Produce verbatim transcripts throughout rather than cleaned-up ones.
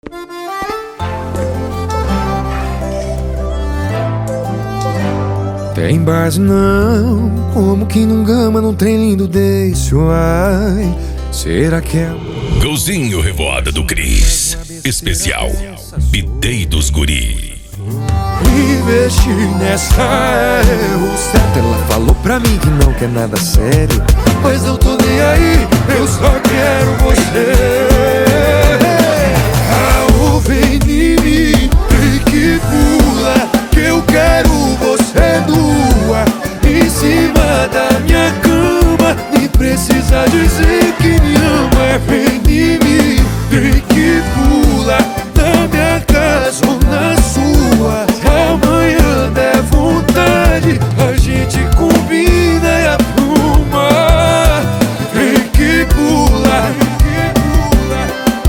Tem base não, como que num gama num trem lindo desse, ai, será que é... Golzinho Revoada do Cris, especial Bidei dos Guri. Investir nessa é o certo. Ela falou pra mim que não quer nada sério, mas eu tô nem aí, eu só quero você. Ah, vem em mim e que pula, que eu quero você nua em cima da minha cama. Nem precisa dizer que me ama. Vem em mim e que pula na minha casa ou na sua. Amanhã der vontade, a gente combina e apruma. Vem que pula, vem que pula.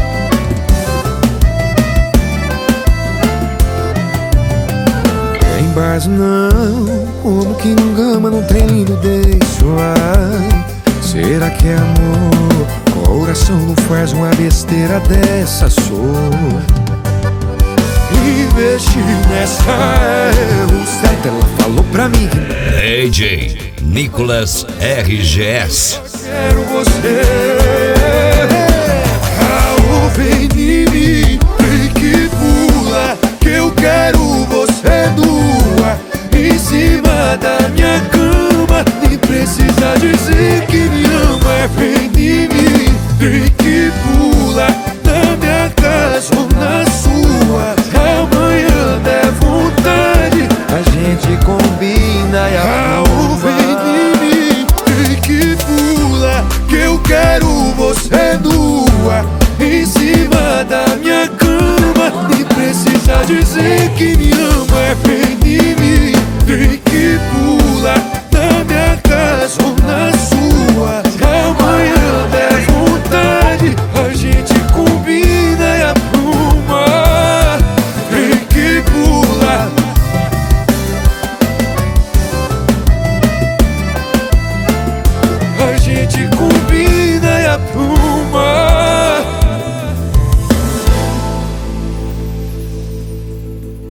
Tem base não, como que num gama num trem lindo desse, ai, será que é amor? Coração não faz uma besteira dessa, sou. Investir nessa é o certo. Ela falou pra mim que D J Nicolas R G S. quero você. Ah, vem em mim e que pula, que eu quero você nua em cima da minha cama. Nem precisa dizer que me ama. Vem em mim e que pula na minha casa ou na sua. Amanhã der vontade, a gente combina e arruma. Vem em mim e que pula, que eu quero você nua em cima da minha cama. Nem precisa dizer que me ama. Vem em mim e que pula na minha casa ou na sua. Amanhã der vontade, a gente combina e apruma. Vem que pula. A gente combina e apruma.